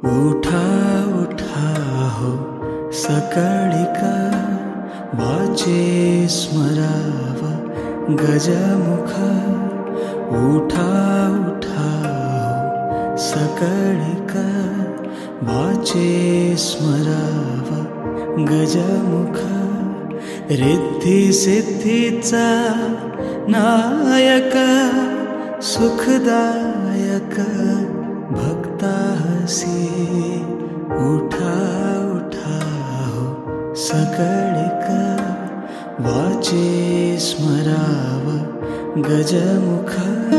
उठा उठा हो सकळिका वाचे स्मराव गजमुख उठा उठा हो सकळिका वाचे स्मराव गजमुख रिद्धी सिद्धीचा नायक सुखदायक भक्तासी उठा उठा हो सकळिका वाचे स्मराव गजमुख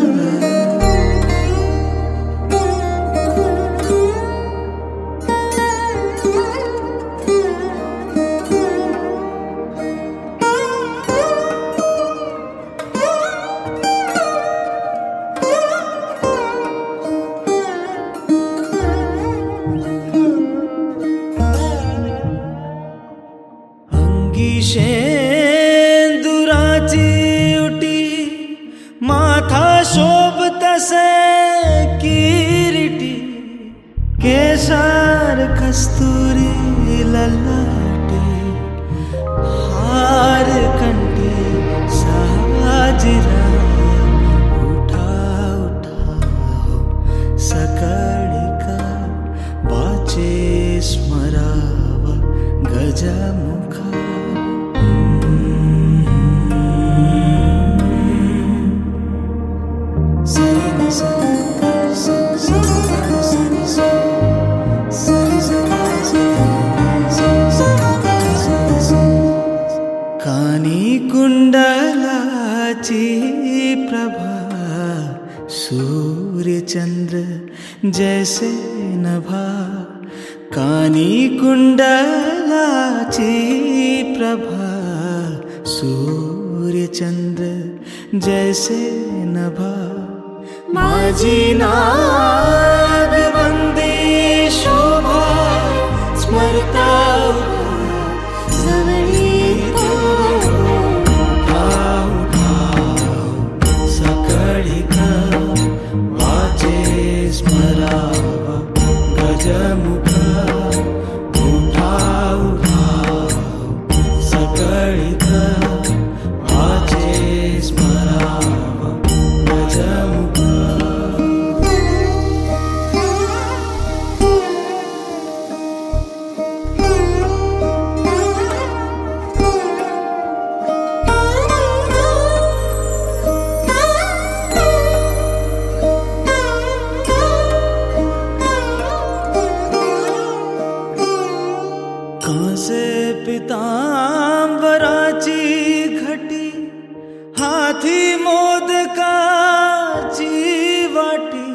शेंदुराची उटी माथा शोभतसे किरीटी केसार कस्तुरी ललाटी हार कंठी साजिरा उठा उठा हो सकळिका वाचे स्मराव गजमुख कानी कुंडलाची प्रभा सूर्य चंद्र जैसे नभा कानी कुंडलाची प्रभा सूर्य चंद्र जैसे नभा माझी नागवंदी शोभा स्मरता जवळी उठा उठा सकळिका वाचे स्मराव गजमुख उठा उठा सकळिका वाचे स्मराव गजमुख कांसे पितांबराची घटी हाथी मोदकाची वाटी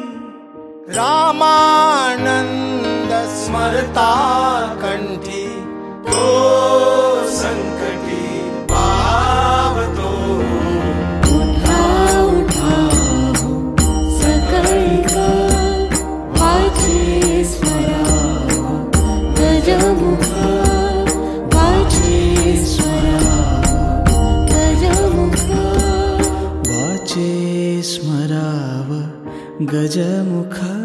रामानंद स्मरता कंठी तो संकटी पावतो उठा उठा हो सकळिका वाचे स्मराव गजमुख वाचे स्मराव गजमुख